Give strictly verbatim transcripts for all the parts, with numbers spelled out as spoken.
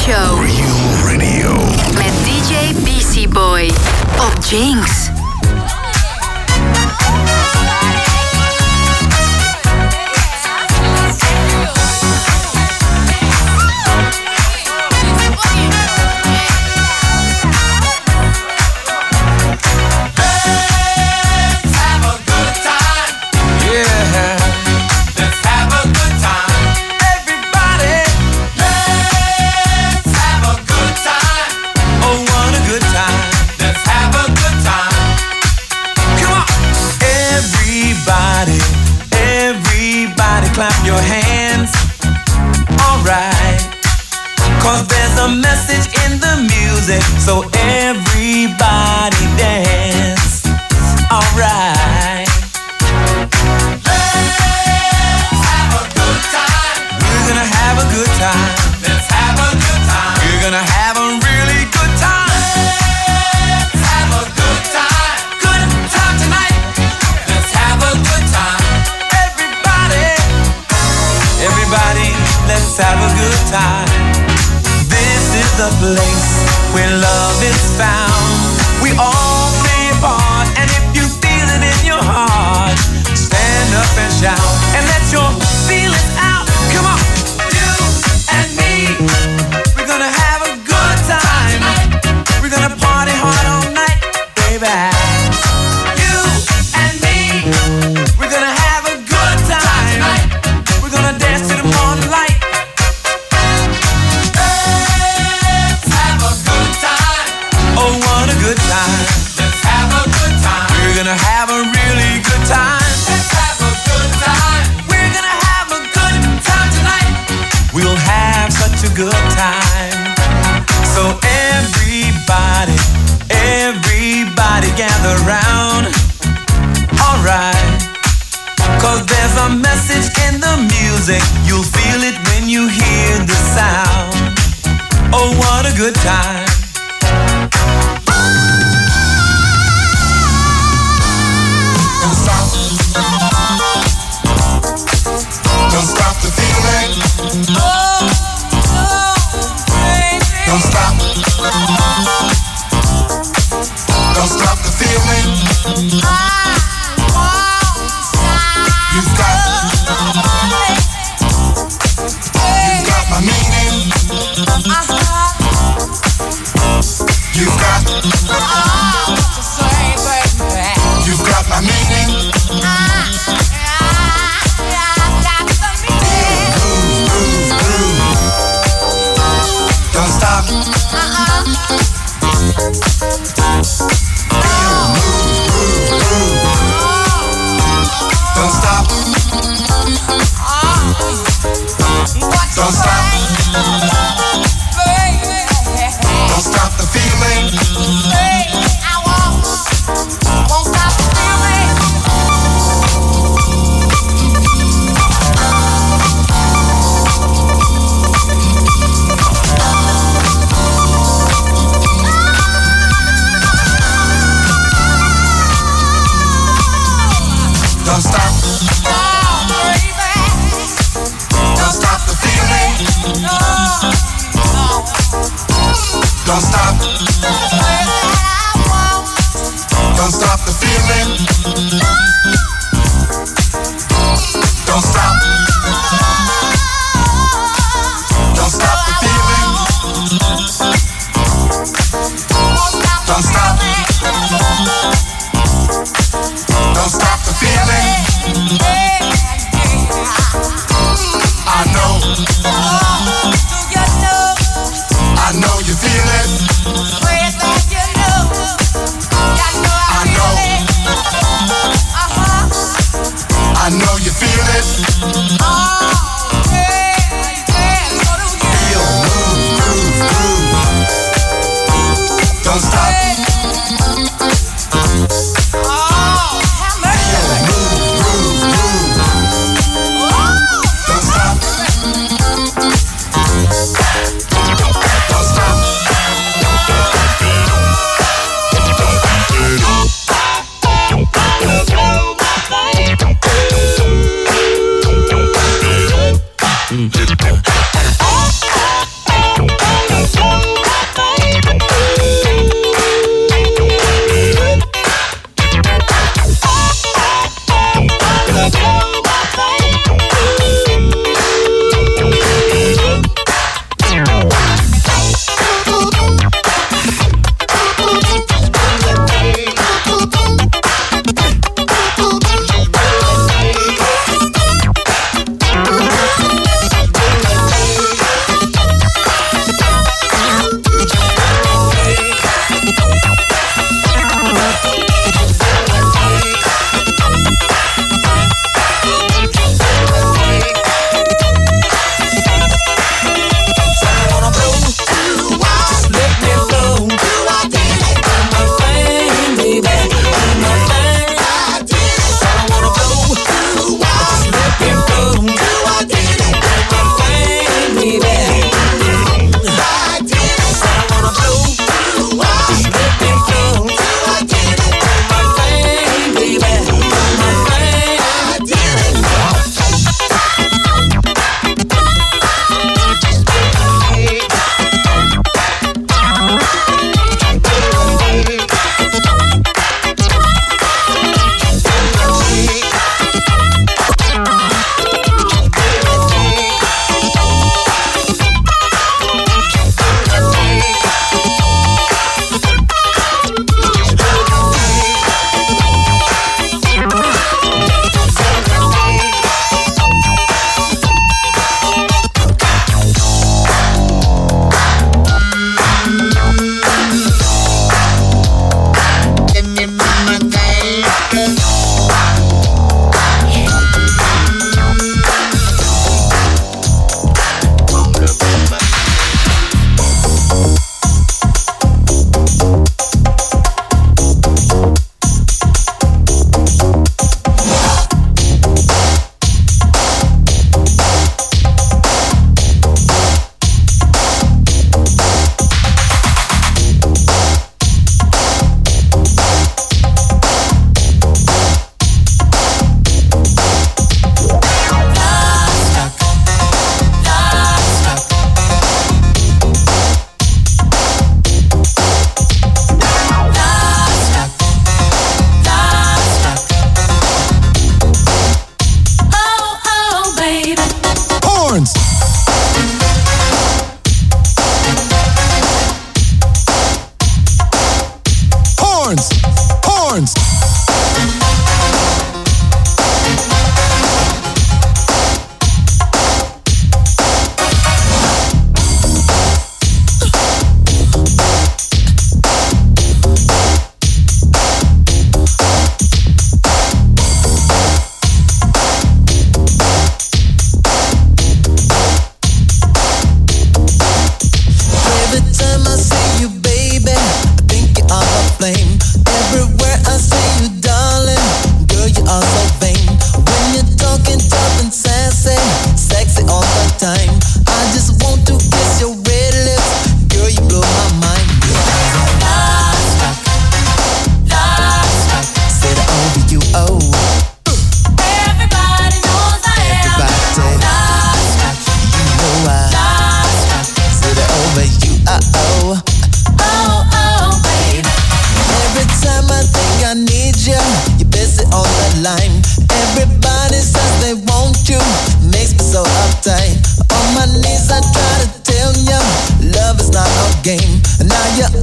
Show. Real Radio. Met D J B C Boy op Jinx. Clap your hands, alright. Cause there's a message in the music, so everybody dance, alright. Let's have a good time. We're gonna have a good time. Let's have a good time. We're gonna have a really good time. Let's have a good time. Good time tonight. Let's have a good time. Everybody, let's have a good time. This is the place where love is found. We all play a part, and if you feel it in your heart, stand up and shout and let your feelings out. Come on, you and me, we're gonna have a good time. We're gonna party hard all night, baby. You and me, we're gonna have a good time. We're gonna dance to the morning light. Let's have a good time. Oh, what a good time. Let's have a good time. We're gonna have a really good time. Let's have a good time. We're gonna have a good time tonight. We'll have such a good time. So everybody, everybody gather round. Alright. Cause there's a message in the music. You'll feel it when you hear the sound. Oh, what a good time. Don't stop. Don't stop the feeling. Oh, oh, baby. Don't stop. Don't stop the feeling. I won't stop. You've got, you've got my meaning. You've got, you've got my meaning. Groove, groove, groove. Don't stop. Feel, move, groove, groove. Don't stop. Don't stop. Don't stop the feeling. I won't, won't stop the feeling. Don't stop. Don't stop the feeling. Don't stop. Don't stop the feeling. Don't stop. Don't stop the feeling. Don't stop. Don't stop the feeling. I know. I know you feel it. I know. I know you feel it. Feel, move, groove, groove. Don't stop. Feel, move, groove, groove. Don't stop.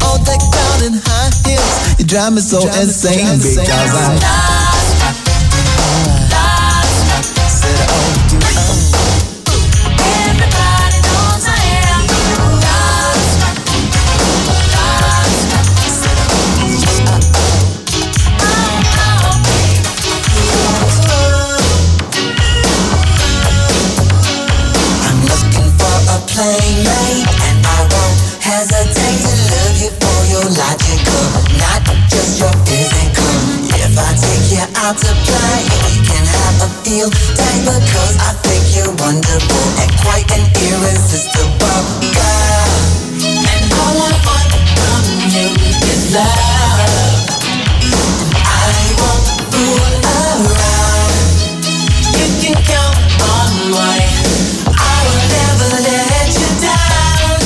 all decked out in high heels. You drive me so insane because I'm lost, lost. Said I owe you. Everybody knows I am lost, lost. Said I owe you. I'm looking for a playmate, and I won't hesitate to love you for your logical, not just your physical. If I take you out to play, we can have a field day because I think you're wonderful and quite an irresistible girl. And all I want from you is love. I won't fool around. You can count on me. I will never let you down.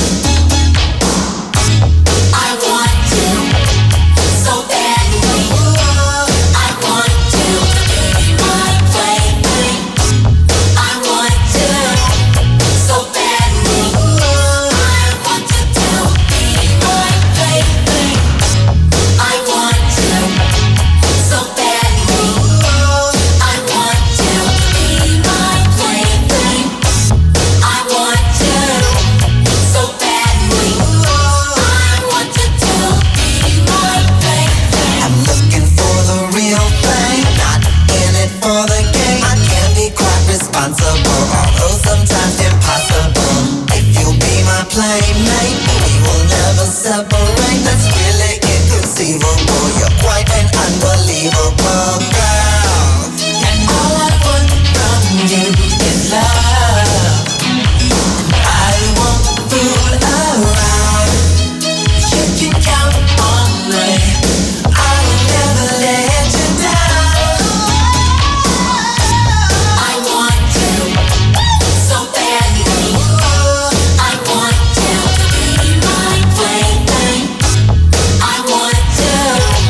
I want you so badly. I want you to be my plaything. I want you so badly. I want you to be my plaything. I want you so badly. I want you to be my plaything. I want you so badly. I want you to be my plaything. I'm looking for the real thing, not in it for the game. I can be quite responsible, although sometimes impossible. If you'll be my playmate, we will never separate. That's really inconceivable. You're quite an unbelievable girl. And all I want from you is love. I won't fool around. You can count on me. I will never let you down. I want you so badly. I want you to be my plaything. I want you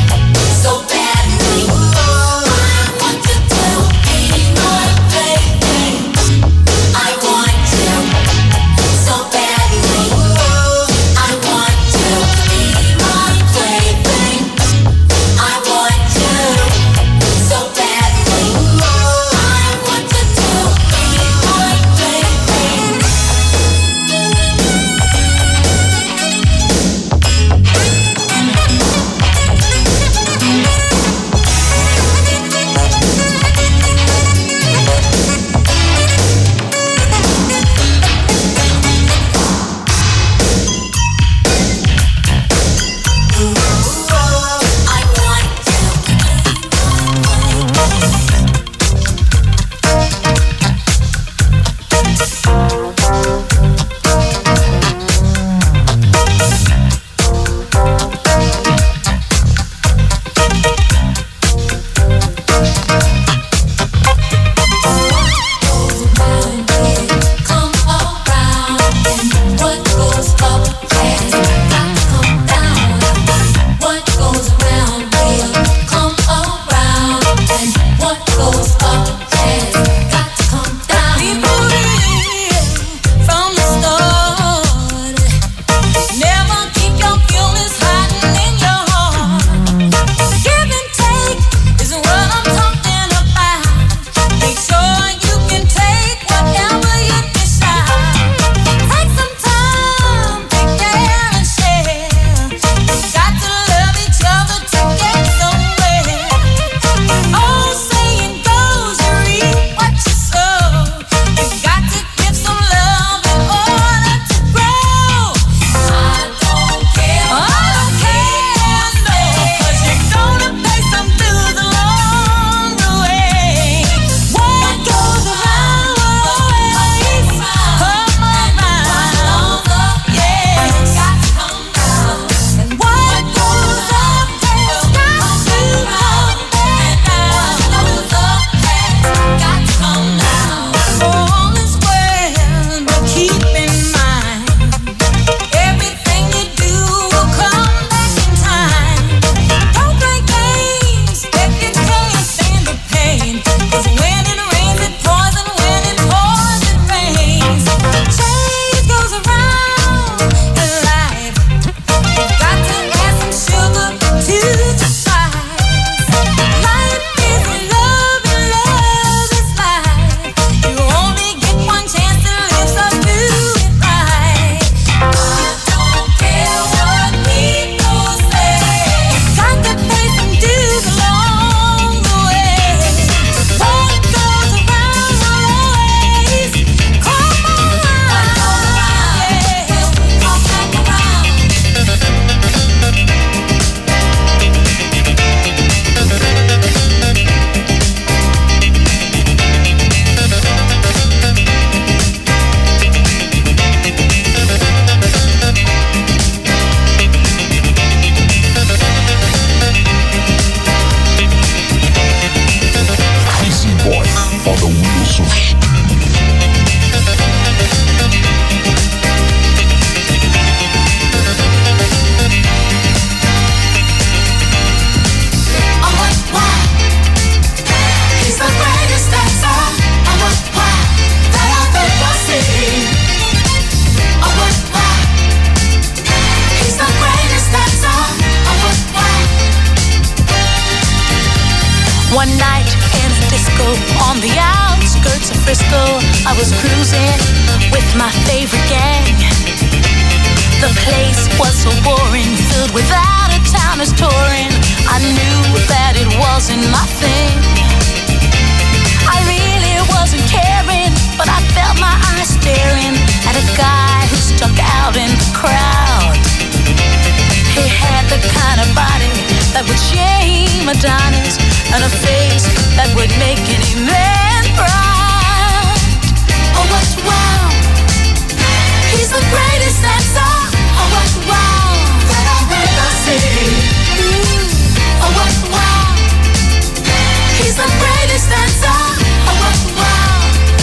on the outskirts of Frisco, I was cruising with my favorite gang. The place was so boring, filled with out-of-towners touring. I knew that it wasn't my thing. I really wasn't caring, but I felt my eyes staring at a guy who stuck out in the crowd. He had the kind of body that would shame Adonis, and a face that would make any man proud. Oh, what wow! He's the greatest dancer. Oh, what wow! That I've ever seen. Mm. Oh, what wow! He's the greatest dancer. Oh, what wow!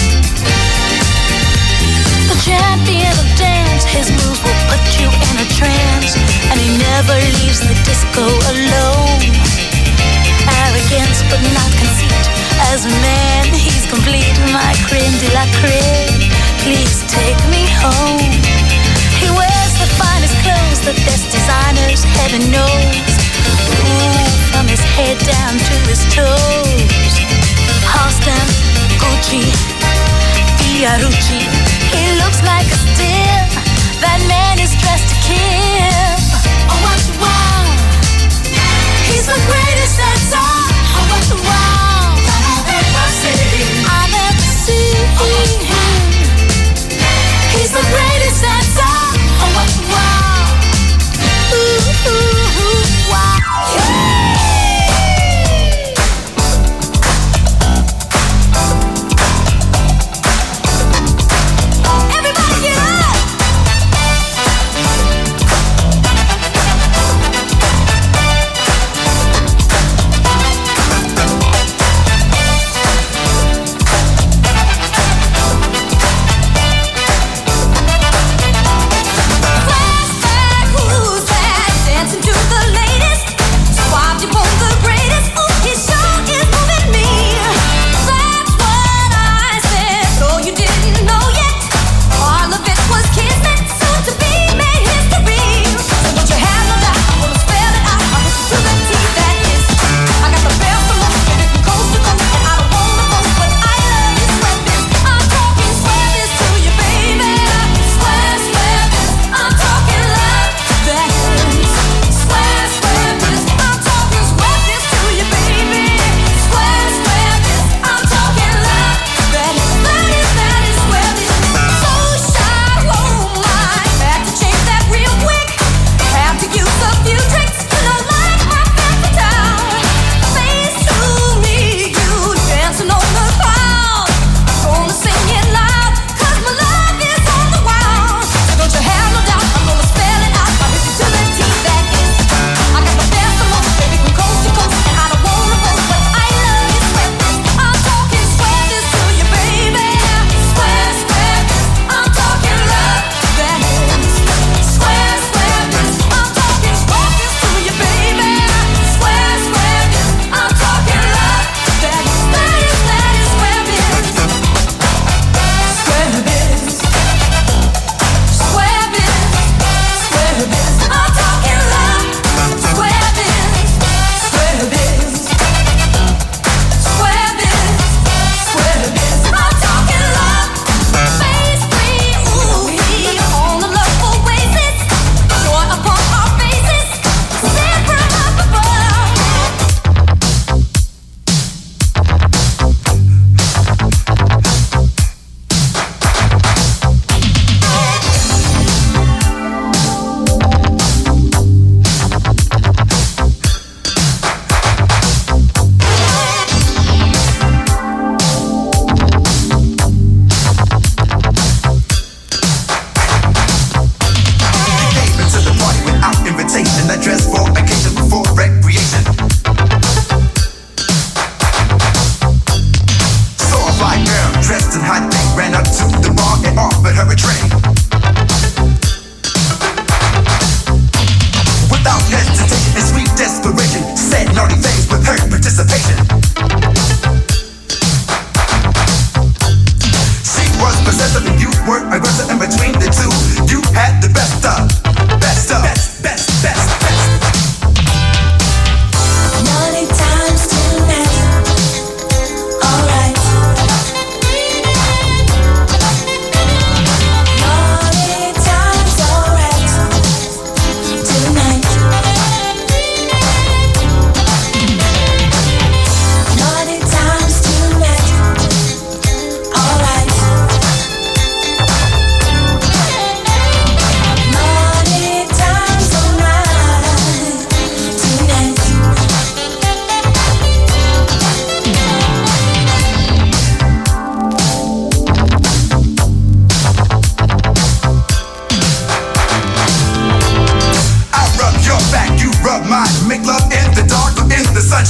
The champion of dance, his moves will put you in a trance, and he never leaves the disco alone. Arrogance but not conceit, as a man he's complete. My creme de la creme, please take me home. He wears the finest clothes, the best designers, heaven knows. Ooh, from his head down to his toes. Halston, Gucci, Fiorucci, he looks like a steal. That man is dressed to kill. Oh, what wow! He's the greatest dancer. Oh, what wow! That I've ever seen. I've ever seen him. He's the greatest dancer. Oh, what wow! Ooh, ooh, ooh, wow! Everybody get up!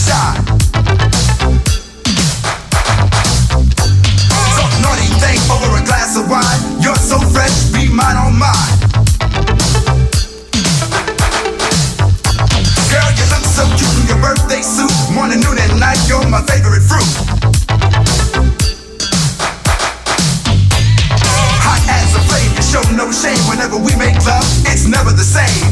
shine. Talk naughty thing over a glass of wine. You're so fresh, be mine on mine. Girl, you look so cute in your birthday suit. Morning, noon, and night, you're my favorite fruit. Hot as a flame, you show no shame. Whenever we make love, it's never the same.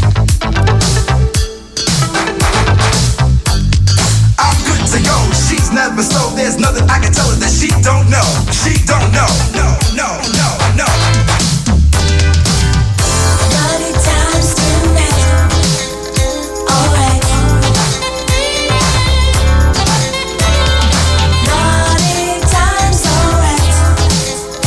I'm good to go, she's never slow. There's nothing I can tell her that she don't know. She don't know, no, no, no, no. Naughty times tonight, alright. Naughty times, alright,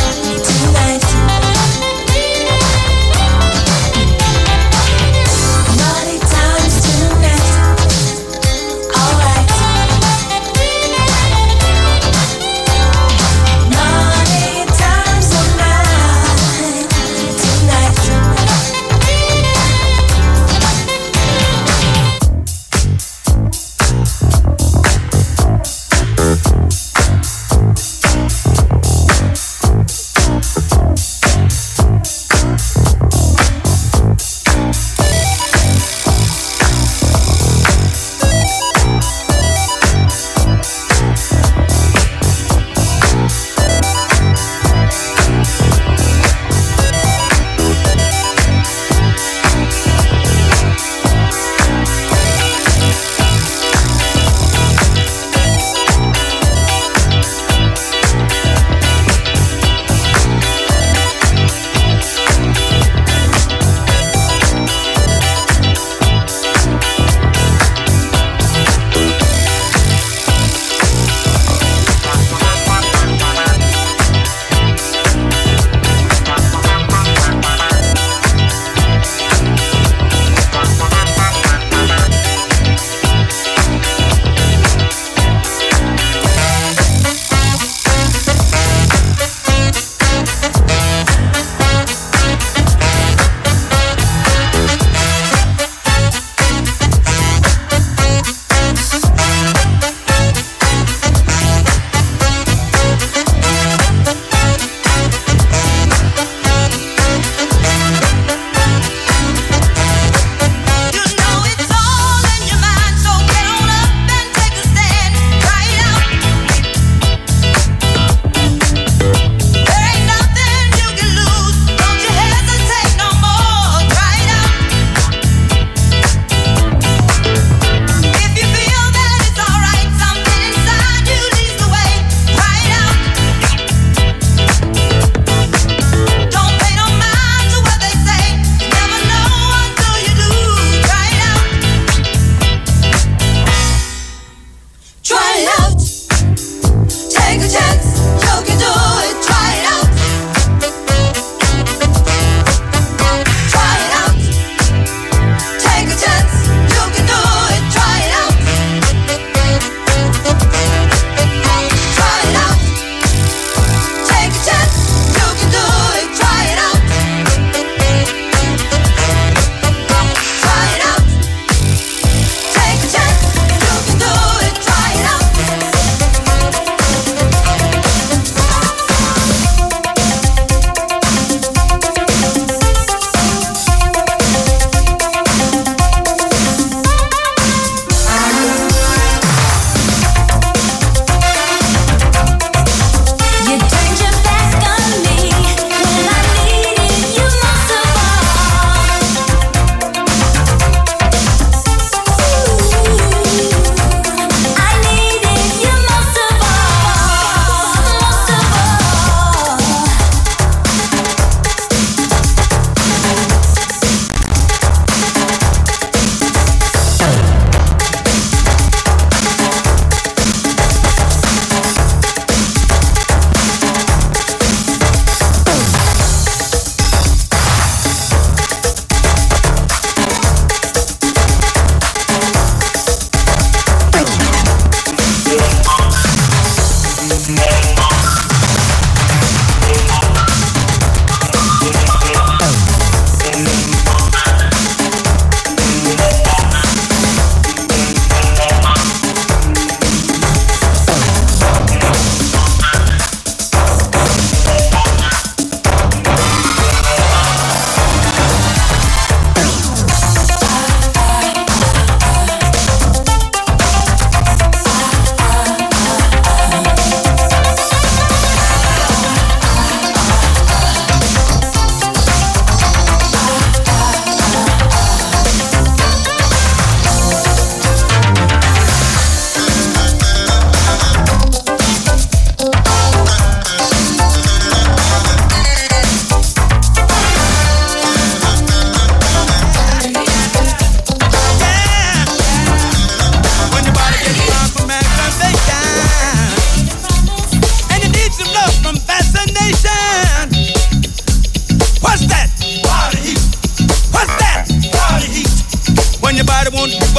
tonight.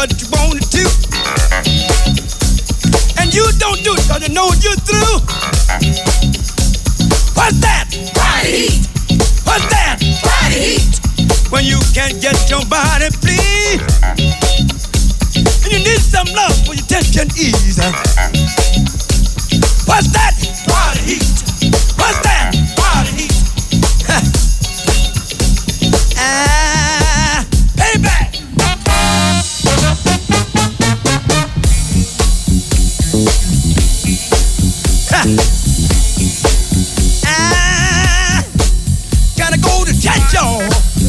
what you wanna do. And you don't do it 'cause you know you're through. What's that? Body heat. What's that? Body heat. When you can't get your body please, and you need some love for your tension ease. What's that? Body heat. What's that? Body heat. Ah, baby. Ah, gotta go to church, y'all.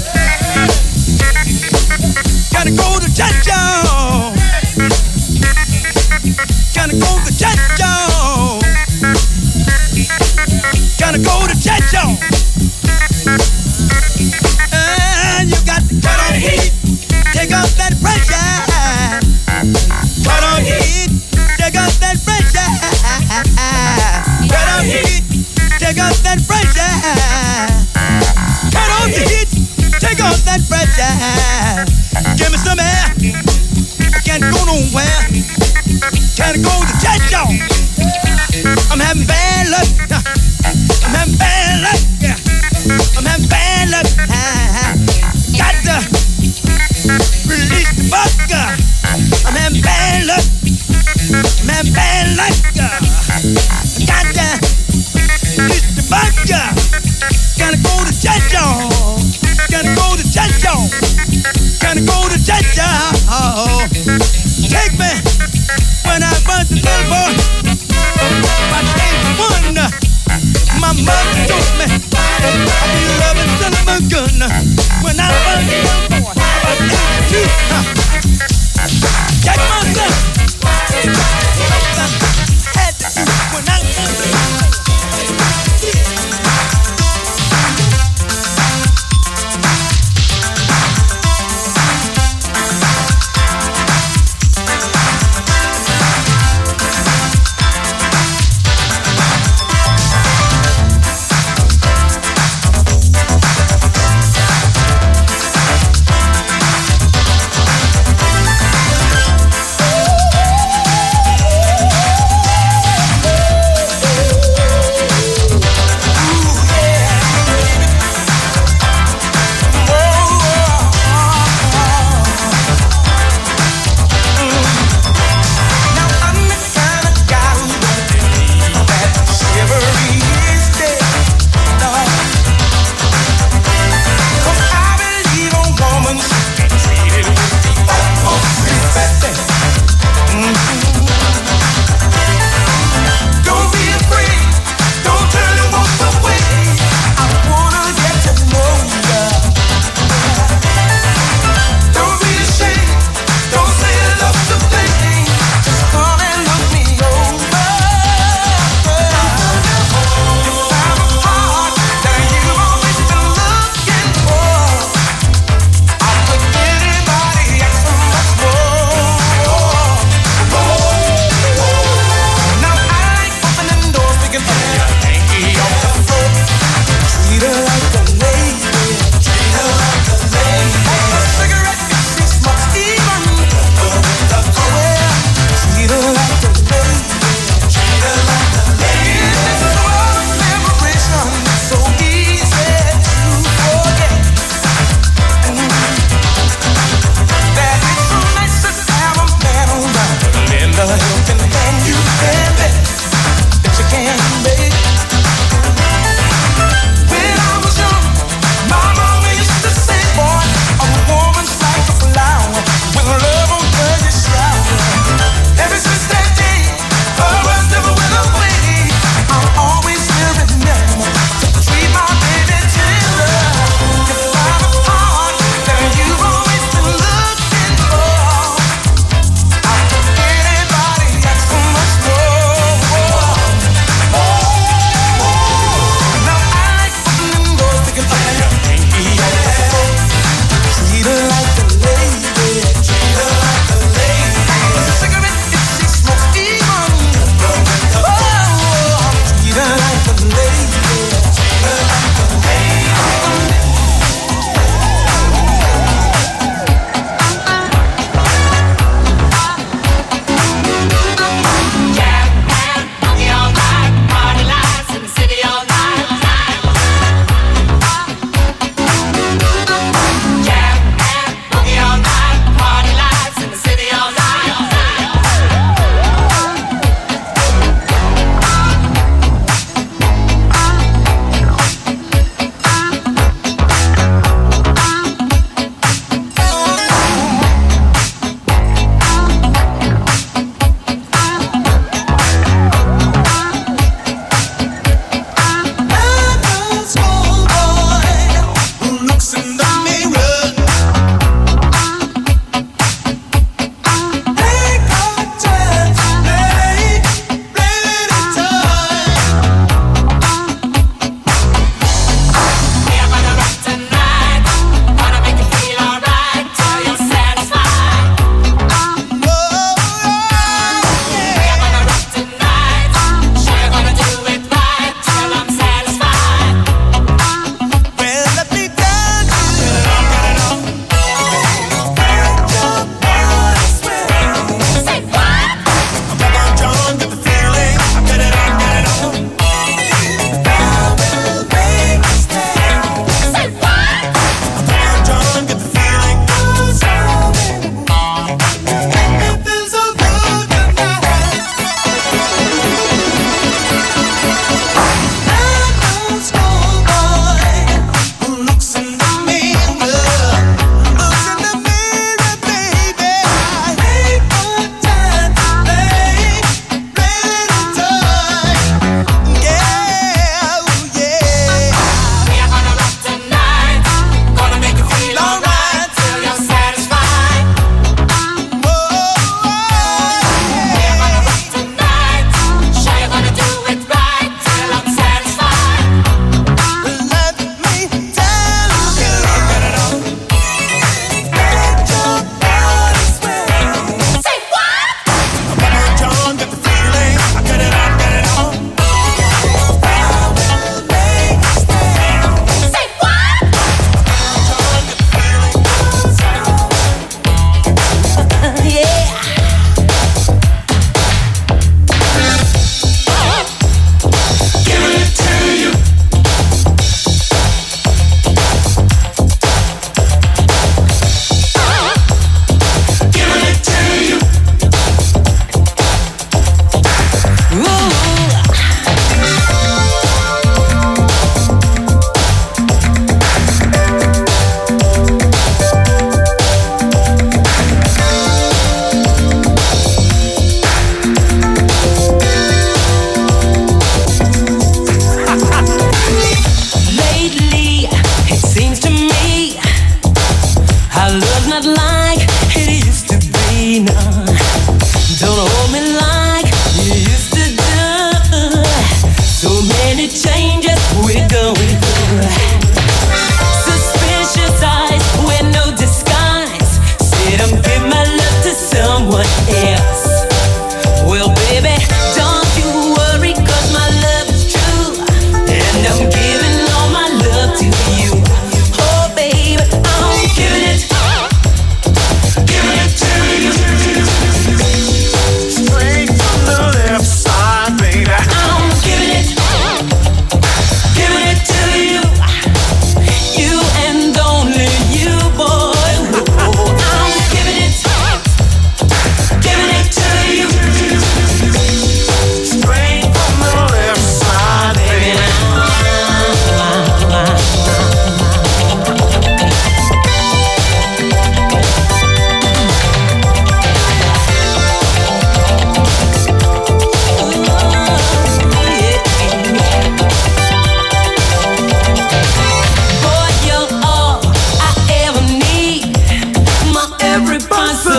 Gotta go to church, y'all. Gotta go to church, y'all. Gotta go to church, y'all. And you got to cut on heat, take off that pressure. Cut on heat, take off that pressure. Cut on heat, take off that pressure. Cut on the heat, take off that pressure. Give me some air, I can't go nowhere. Can't go to church, y'all. I'm having bad luck. I'm having bad luck. Yeah. I'm having bad luck. Got to release the bug. I'm having bad luck. I'm having bad luck. Got to release the bug. Gotta go to church, y'all. Gotta go to church, y'all. Gotta go to church, y'all. Take me when I was a little boy. My name was one. My mother told me I'd be loving son of a gun. When I was a little boy, I was eighty-two. Check myself. Had to do when I was a little boy.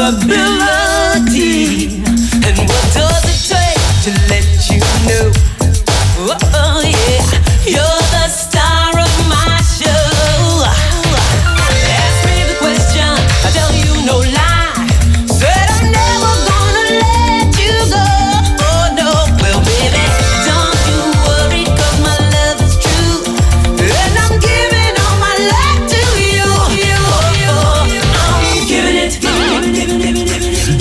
ability. And what does it take to let you know? Oh yeah, you're the star of my show. Ask me the question, I tell you no lie. Said I'm never gonna let you go. Oh no, well baby, don't you worry, 'cause my love is true. And I'm giving all my life to you. Oh, oh, I'm giving it, giving it, giving it, giving it, giving it.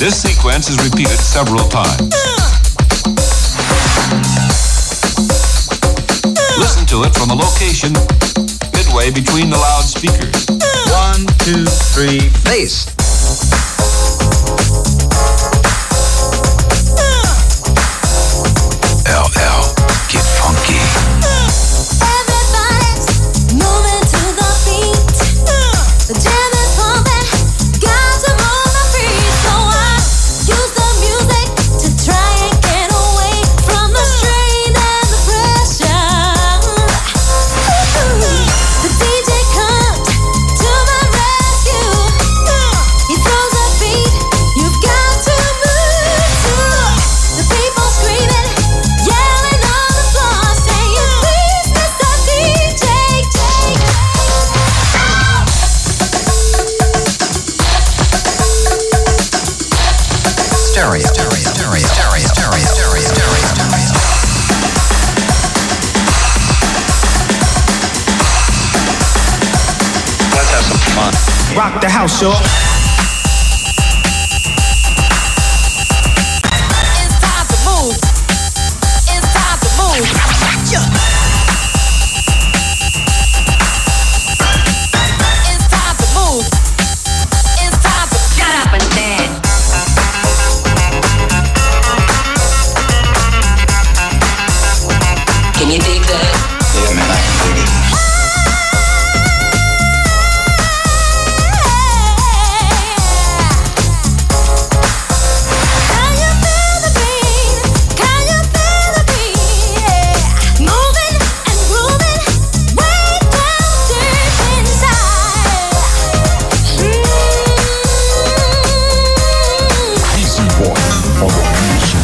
This sequence is repeated several times. Listen to it from a location midway between the loudspeakers. One, two, three, bass. L L, get funky. Everybody's moving to the beat. The jam is pumping, got to move my feet. So I use the music to try and get away from the strain and the pressure. The D J comes to my rescue. He throws a beat, you've got to move to. The people screaming, yelling on the floor, saying, please, Mister D J, take Stereo, stereo, stereo, stereo, stereo, stereo, stereo. Let's have some fun. Rock the house, y'all. It's time to move. It's time to move. It's time to move. It's time to Shut up and dance. Can you dig that? Yeah, man, I can dig it. Can you feel the beat? Can you feel the beat? Moving and grooving way down deep inside. Beastie Boy on the music.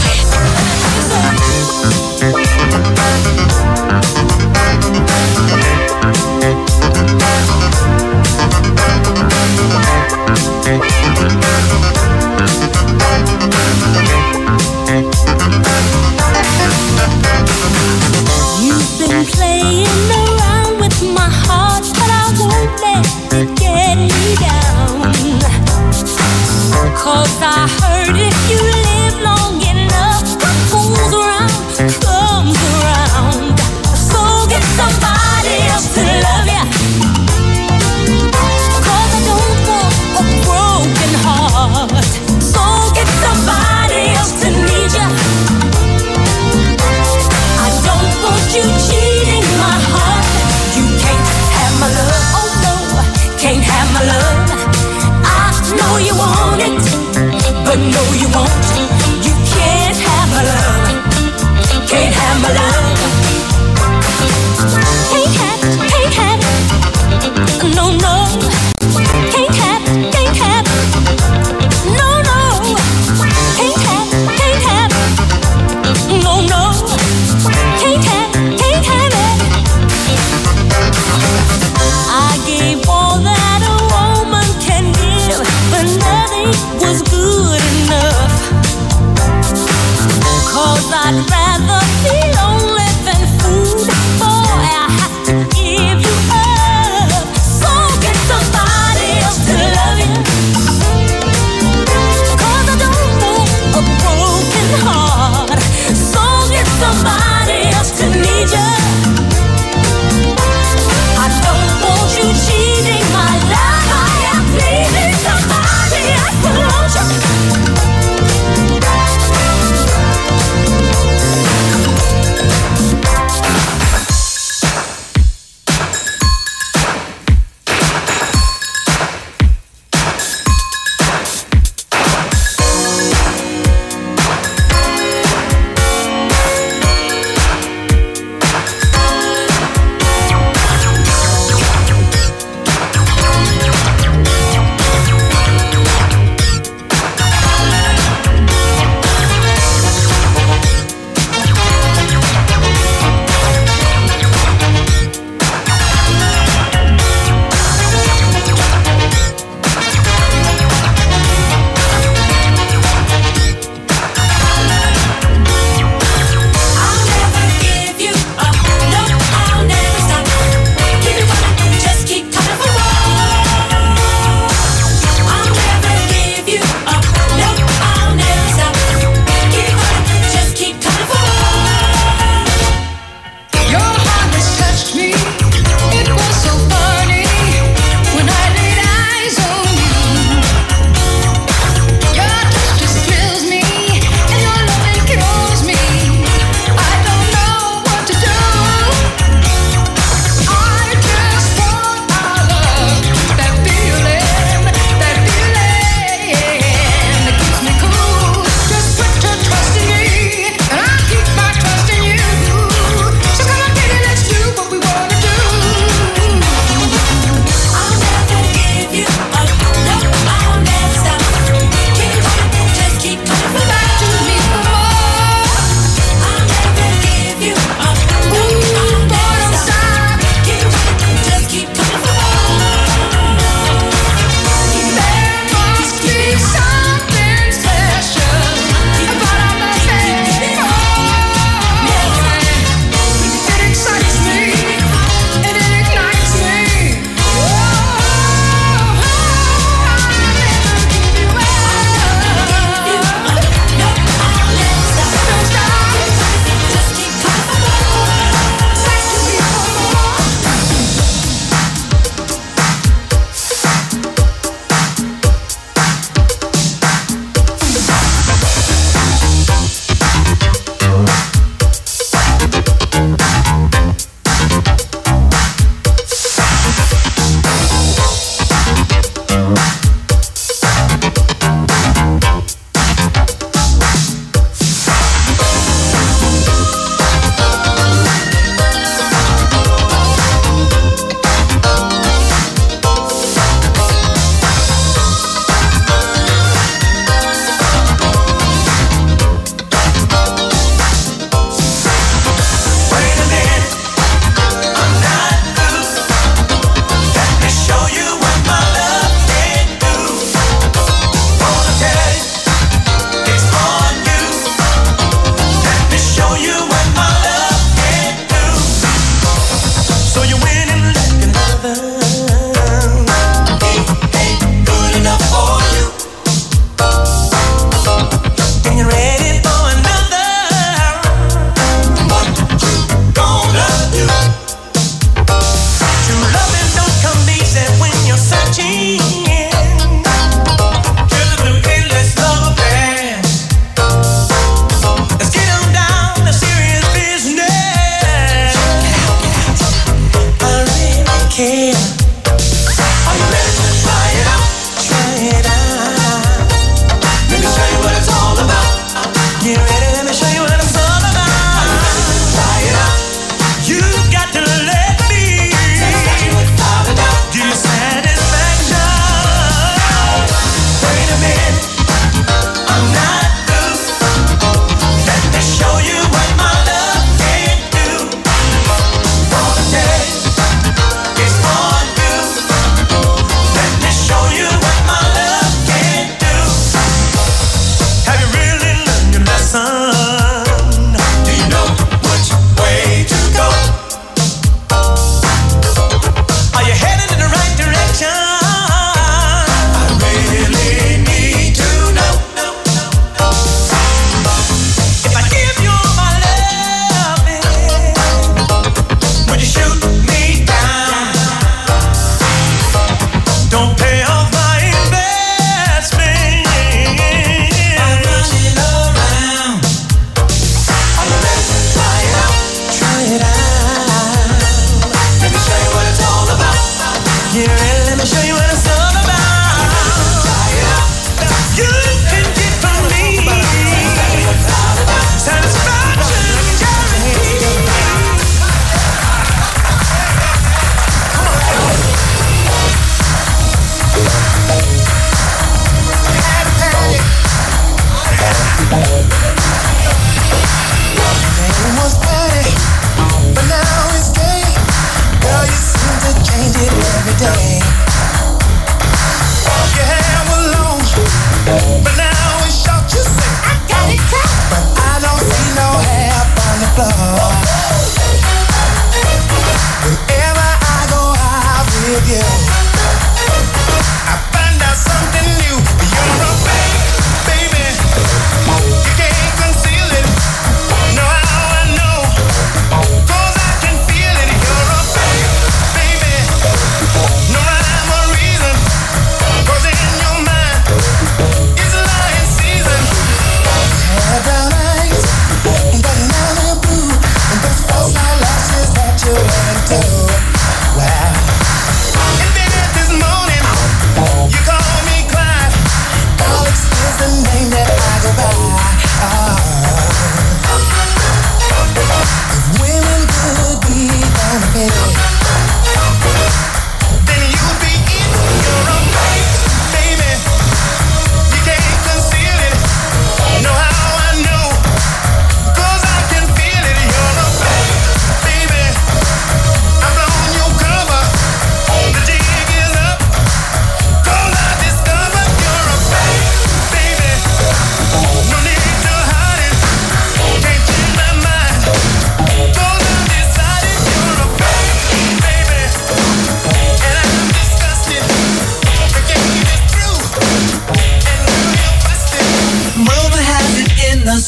You've been playing around with my heart, but I won't let it get me down. 'Cause I heard if you live long enough, what goes around comes around. So get somebody else to love you. 'Cause I don't want a broken heart. So get somebody else to need you. I don't want you cheating my heart. You can't have my love. Oh no, can't have my love. I know you want it, but no you won't. You can't have my love. Can't have my love. Can't have, can't have. No, no. Can't have, can't have. No, no. Can't have, can't have. No, no. Can't have, can't have it. I gave all that a woman can give, but nothing was good enough. 'Cause I'd rather be lonely than food. Boy, I have to give you up. So get somebody else to love you. 'Cause I don't want a broken heart. So get somebody else to need you. I don't want you cheating my life. I am pleasing somebody else to want you.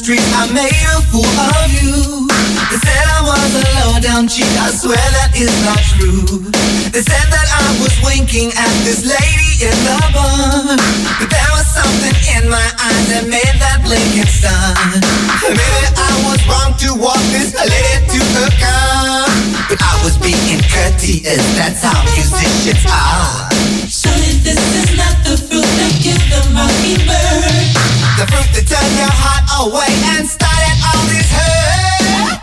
street, I made a fool of you. They said I was a low-down cheat, I swear that is not true. They said that I was winking at this lady in the bar, but there was something in my eyes that made that blinking stun. Maybe I was wrong to walk this lady to her car, but I was being courteous, that's how musicians are. Surely this is not the fruit that killed the mockingbird, the fruit that turned your heart away and started all this hurt.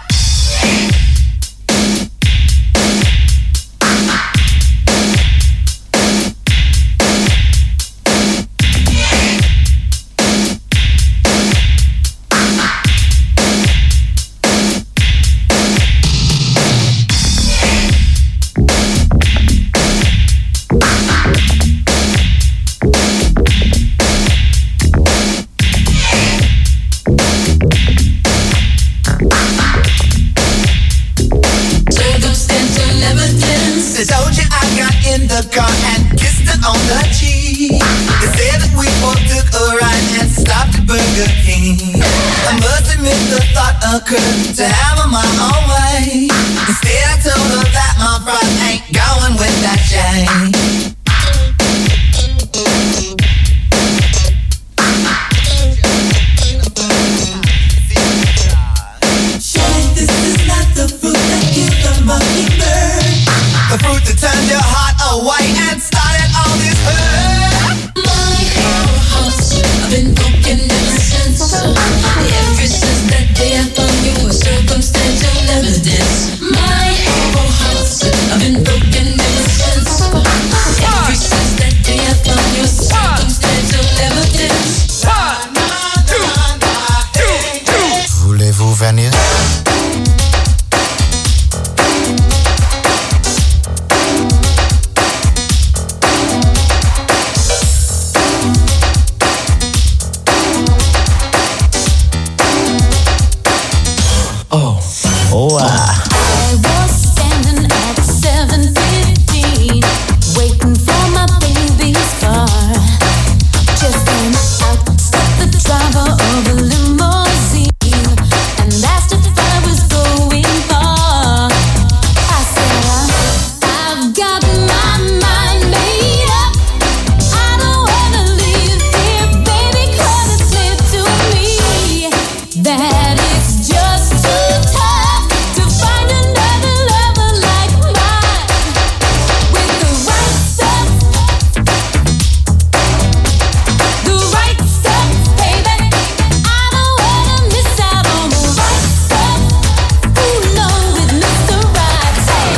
They told you I got in the car and kissed her on the cheek. They said that we both took a ride and stopped at Burger King. I must admit the thought occurred to have her my own way. Instead I told her that my fries ain't going with that Jane. surely this is not the fruit that killed the mockingbird, the fruit that turned your heart away and started all this hurt. my whole house, I've been broken ever since. Ever since that day I found you were circumstantial evidence. My whole house, I've been broken ever since. Ever since that day I found you were circumstantial evidence. Voulez-vous venir? I was standing at seven fifteen, waiting for my baby's car. Just then out stepped the driver of a limousine and asked if I was going far. I said, I, I've got my mind made up. I don't wanna leave here, baby, 'cause it's clear to me that it's just too tough to find another lover like mine with the right stuff, the right stuff, baby. I don't wanna miss out on the right stuff. Ooh, no, with Mister Right. Say,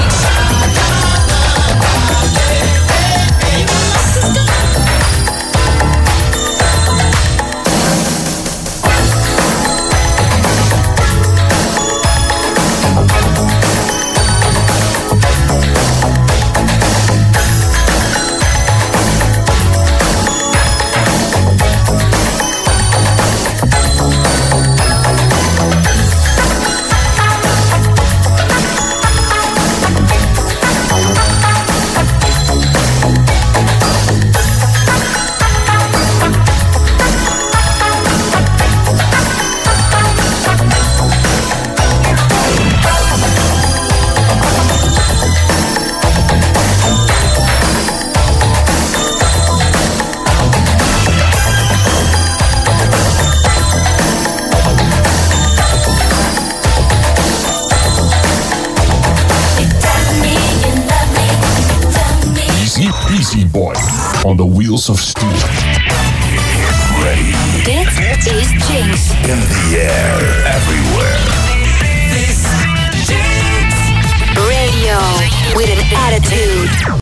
Beastie Boy on the wheels of steel. Ready. Dit is Jinx. In the air, everywhere. Radio with an attitude.